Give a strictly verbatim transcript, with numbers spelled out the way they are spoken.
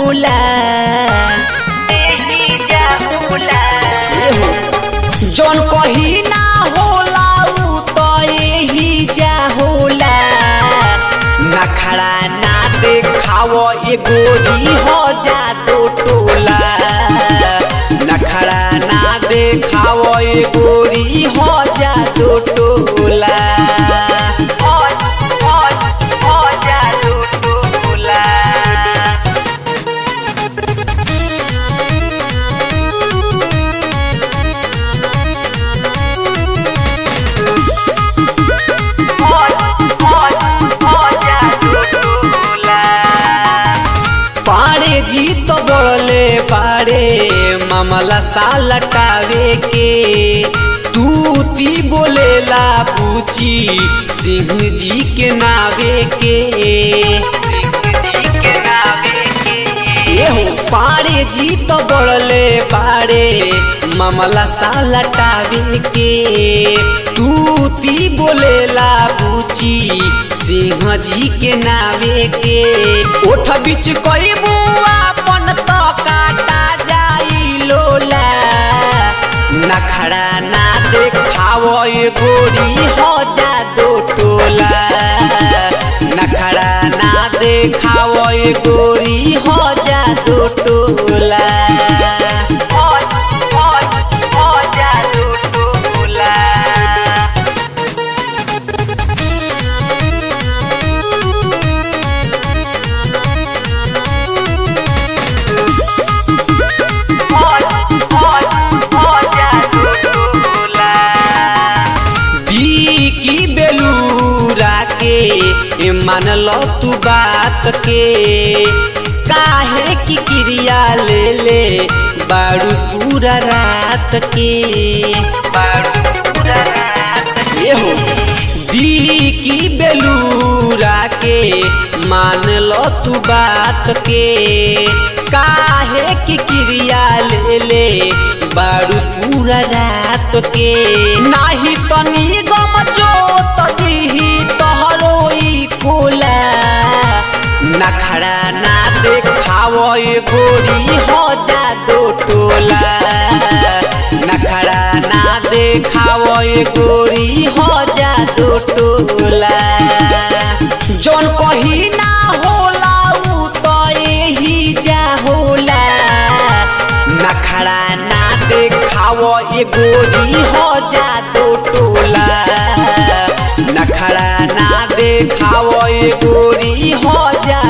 होला जौन कही ना होला उ तो यही जा होला नखरा ना देखाओ ए गोरी हो जा दो टोला नखरा ना देखाओ ए गोरी हो जा दो टोला जी तो बोले बारे मामला सालटावे के तू ती बोलेला पूछी सिंह जी के नावे के हो पारे जी तो बोले बारे मामला सालटावे के तू ती बोलेला पूछी सिंह जी के नावे के ओठ बीच कोई अपन तो काटा जाई लोला नखरा ना देखाओ ए गोरी हो जा दो टोला नखरा ना देखाओ ए गोरी हो जा दो टोला मान लो तू बात के काहे की क्रिया ले ले बारू पूरा रात के बारू पूरा रात ये हो दी की बेलूरा के मान लो तू बात के काहे की क्रिया ले ले बारू पूरा रात के नाही तनी गम जो तदी तोहरो कोला नखरा ना देखाओ ए गोरी हो जा दो टोला नखरा ना देखाओ ए गोरी हो जा दो टोला जौन कही ना होला उ तो यही जा होला नखरा ना देखाओ ए गोरी हो जा दो टोला नखरा ना देखाओ ए गोरी हो जा